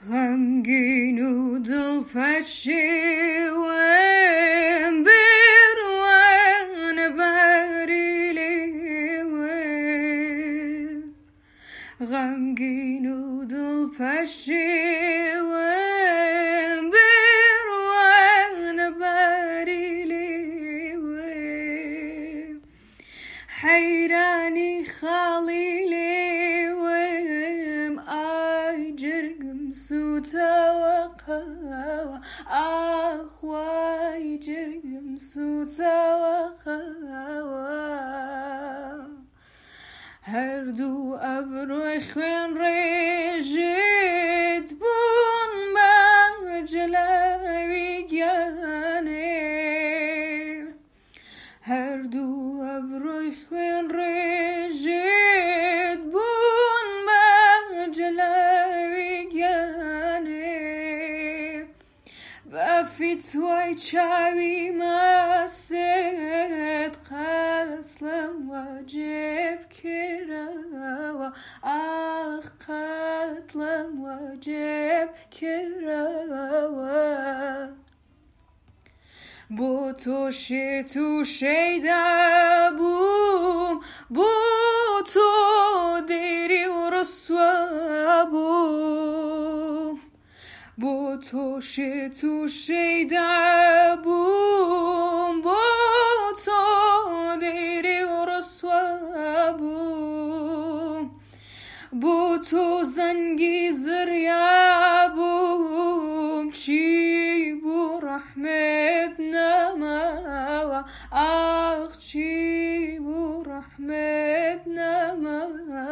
غمگین و دلپشیم بروان بریلی غمگین و دلپشیم بروان بریلی حیرانی خالیلی سوتوقع أخوي جرم سوتوقع هردو أبروي خوين ريجيت بون مجلوي جاني هردو أبروي خوين ريجيت بون مجلوي في توي چاوی مست قسلم واجب کرا آخ قتلم واجب کرا بو تو شیدا بوم بو تو دیری و رسوا بوم بو تو شیدا بوم بو تو دیری و رسوا بوم بو تو زنگی زریا بوم چی بو رحمت نما آخ چی بو رحمت نما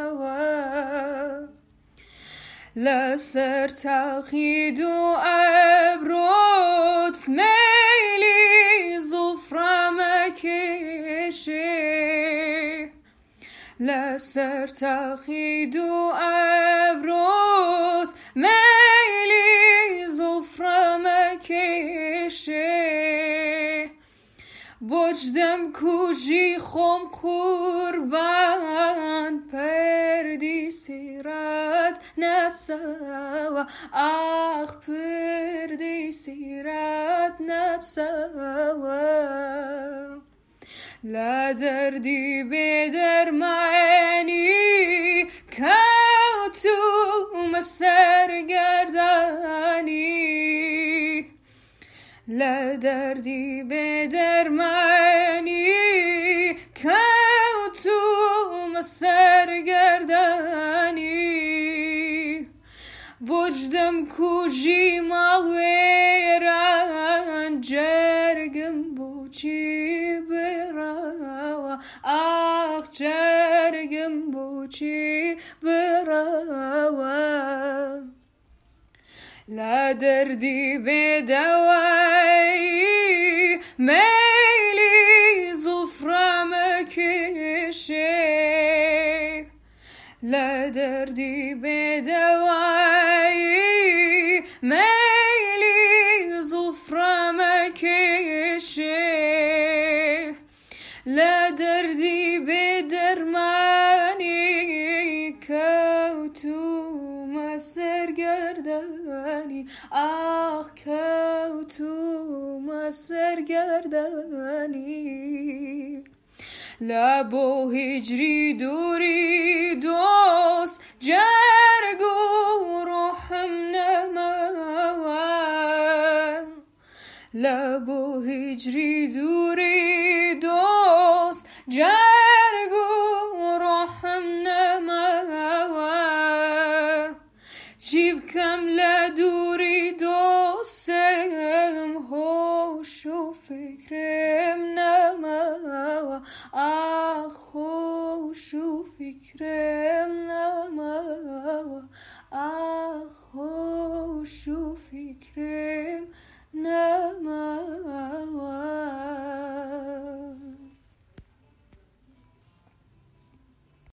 لسر تاخید و ابروت میلی زفرم کشه لسر تاخید و ابروت میلی زفرم کشه بجدم کوجی خم قربان پردی سیرت نفسا آخ پردی سیرت نفسا لا دردی بدرمانی کوتو مسرگردانی لا دردی بدرمانی کوتو مسرگردانی بجدم کوجی مالویران جرگم بوچی برا آخ جرگم بوچی برا لا دردی بدوایی میلی زفرم کشه لا دردی بدوایی میلی زفرم کشه لا دردی بدرمانی کوتو مسرگردانی آخ کوتو مسرگردانی لبو هجری دوری دوست جرگو روحم نما لبو هجری دوری دوست جرگو روحم نما جیب کم لدوری دوستم هوش و فکرم نما آخ هوش و فکرم نما آخ هوش و فکرم